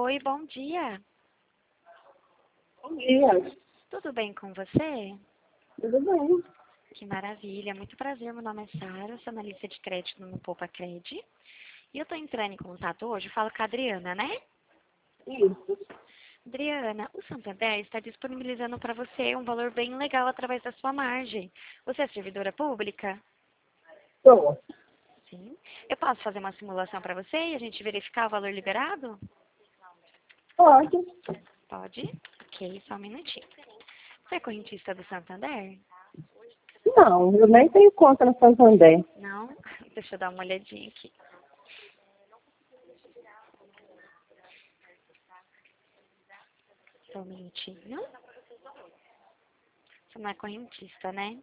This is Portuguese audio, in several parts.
Oi, bom dia. Bom dia, Tudo bem com você? tudo bem? Que maravilha, muito prazer. Meu nome é Sara, sou analista de crédito no Poupa Cred. E eu estou entrando em contato hoje, falo com a Adriana, né? Isso. Adriana, o Santander está disponibilizando para você um valor bem legal através da sua margem. Você é servidora pública? Tô. Sim. Eu posso fazer uma simulação para você e a gente verificar o valor liberado? Pode. Pode? Ok, só um minutinho. Você é correntista do Santander? Não, eu nem tenho conta no Santander. Não? Deixa eu dar uma olhadinha aqui. Só um minutinho. Você não é correntista, né?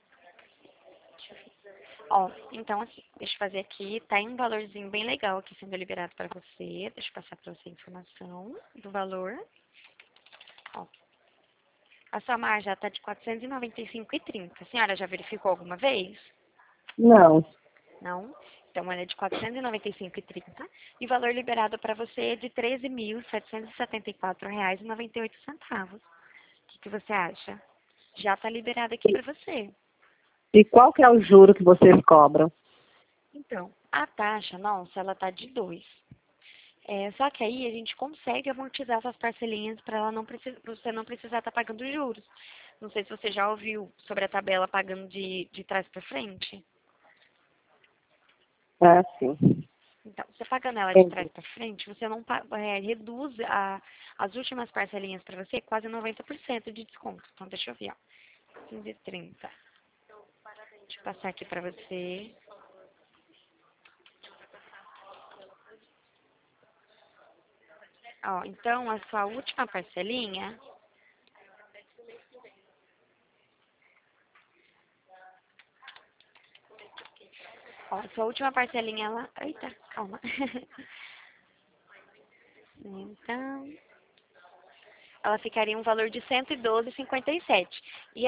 Ó, então assim, deixa eu fazer aqui, tá em um valorzinho bem legal aqui sendo liberado para você. Deixa eu passar para você a informação do valor. Ó, a sua margem já tá de 495,30. A senhora já verificou alguma vez? Não. Não? Então ela é de 495,30 e o valor liberado para você é de R$ 13.774,98. O que você acha? Já tá liberado aqui para você. E qual que é o juro que vocês cobram? Então, a taxa nossa, ela tá de 2. Só que aí a gente consegue amortizar essas parcelinhas para ela não você não precisar estar pagando juros. Não sei se você já ouviu sobre a tabela pagando de trás para frente. Ah, sim. Então, você pagando ela de trás Entendi. para frente, você não reduz as últimas parcelinhas para você quase 90% de desconto. Então, deixa eu ver, ó. 15,30. Deixa eu passar aqui para você. Ó, então, a sua última parcelinha, ó, a sua última parcelinha, ela... Eita, calma. Então, ela ficaria um valor de 112,57. E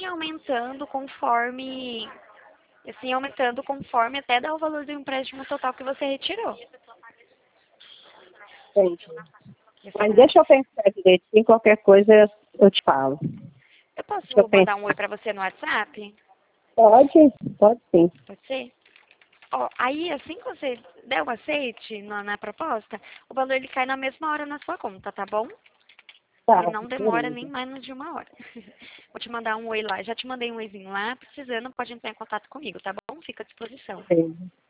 assim aumentando conforme até dar o valor do empréstimo total que você retirou. Entendi. Você Mas acha? deixa eu pensar direitinho, qualquer coisa eu te falo. Eu Deixa eu posso mandar um oi pensar. para você no WhatsApp? Pode? Pode sim. Pode ser? Ó, aí, assim que você der o aceite na proposta, o valor ele cai na mesma hora na sua conta, tá bom? E Tá, não demora nem beleza. menos de uma hora. Vou te mandar um oi lá. Já te mandei um oizinho lá. Precisando, pode entrar em contato comigo, tá bom? Fica à disposição. Beleza.